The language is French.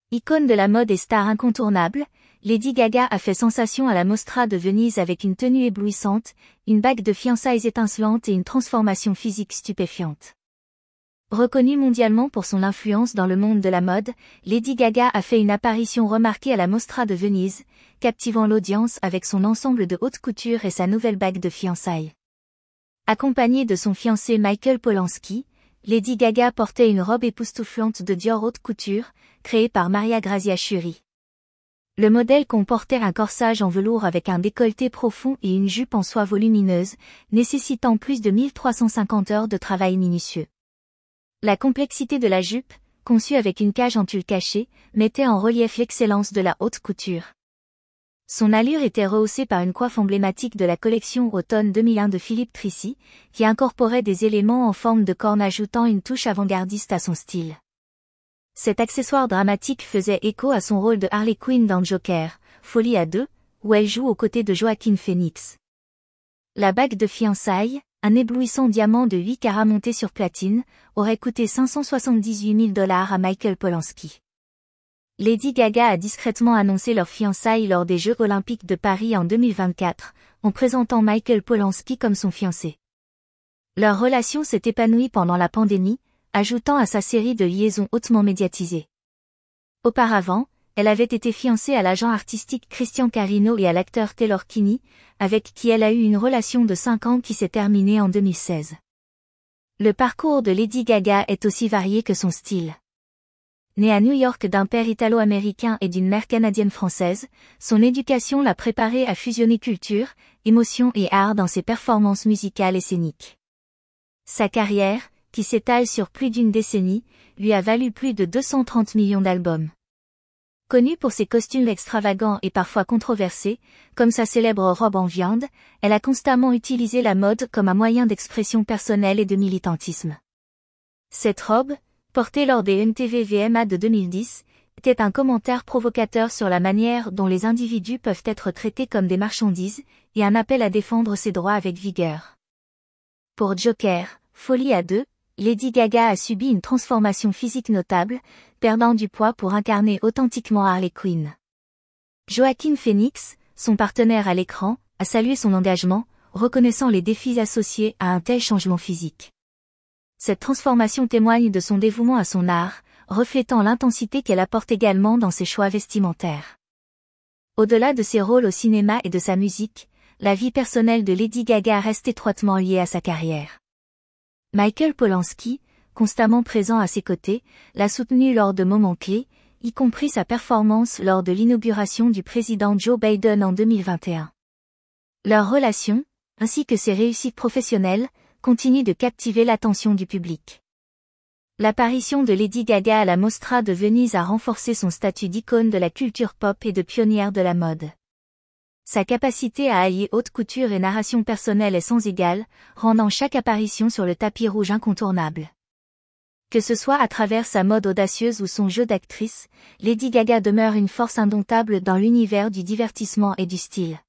Icône de la mode et star incontournable, Lady Gaga a fait sensation à la Mostra de Venise avec une tenue éblouissante, une bague de fiançailles étincelante et une transformation physique stupéfiante. Reconnue mondialement pour son influence dans le monde de la mode, Lady Gaga a fait une apparition remarquée à la Mostra de Venise, captivant l'audience avec son ensemble de haute couture et sa nouvelle bague de fiançailles. Accompagnée de son fiancé Michael Polanski, Lady Gaga portait une robe époustouflante de Dior haute couture, créée par Maria Grazia Chiuri. Le modèle comportait un corsage en velours avec un décolleté profond et une jupe en soie volumineuse, nécessitant plus de 1350 heures de travail minutieux. La complexité de la jupe, conçue avec une cage en tulle cachée, mettait en relief l'excellence de la haute couture. Son allure était rehaussée par une coiffe emblématique de la collection automne 2001 de Philippe Trissy, qui incorporait des éléments en forme de corne ajoutant une touche avant-gardiste à son style. Cet accessoire dramatique faisait écho à son rôle de Harley Quinn dans Joker, Folie à deux, où elle joue aux côtés de Joaquin Phoenix. La bague de fiançailles, un éblouissant diamant de 8 carats monté sur platine, aurait coûté 578 000 $ à Michael Polanski. Lady Gaga a discrètement annoncé leurs fiançailles lors des Jeux Olympiques de Paris en 2024, en présentant Michael Polanski comme son fiancé. Leur relation s'est épanouie pendant la pandémie, ajoutant à sa série de liaisons hautement médiatisées. Auparavant, elle avait été fiancée à l'agent artistique Christian Carino et à l'acteur Taylor Kinney, avec qui elle a eu une relation de 5 ans qui s'est terminée en 2016. Le parcours de Lady Gaga est aussi varié que son style. Née à New York d'un père italo-américain et d'une mère canadienne-française, son éducation l'a préparée à fusionner culture, émotion et art dans ses performances musicales et scéniques. Sa carrière, qui s'étale sur plus d'une décennie, lui a valu plus de 230 millions d'albums. Connue pour ses costumes extravagants et parfois controversés, comme sa célèbre robe en viande, elle a constamment utilisé la mode comme un moyen d'expression personnelle et de militantisme. Cette robe, portée lors des MTV VMA de 2010, était un commentaire provocateur sur la manière dont les individus peuvent être traités comme des marchandises, et un appel à défendre ses droits avec vigueur. Pour Joker, Folie à deux, Lady Gaga a subi une transformation physique notable, perdant du poids pour incarner authentiquement Harley Quinn. Joaquin Phoenix, son partenaire à l'écran, a salué son engagement, reconnaissant les défis associés à un tel changement physique. Cette transformation témoigne de son dévouement à son art, reflétant l'intensité qu'elle apporte également dans ses choix vestimentaires. Au-delà de ses rôles au cinéma et de sa musique, la vie personnelle de Lady Gaga reste étroitement liée à sa carrière. Michael Polanski, constamment présent à ses côtés, l'a soutenu lors de moments clés, y compris sa performance lors de l'inauguration du président Joe Biden en 2021. Leur relation, ainsi que ses réussites professionnelles, continue de captiver l'attention du public. L'apparition de Lady Gaga à la Mostra de Venise a renforcé son statut d'icône de la culture pop et de pionnière de la mode. Sa capacité à allier haute couture et narration personnelle est sans égale, rendant chaque apparition sur le tapis rouge incontournable. Que ce soit à travers sa mode audacieuse ou son jeu d'actrice, Lady Gaga demeure une force indomptable dans l'univers du divertissement et du style.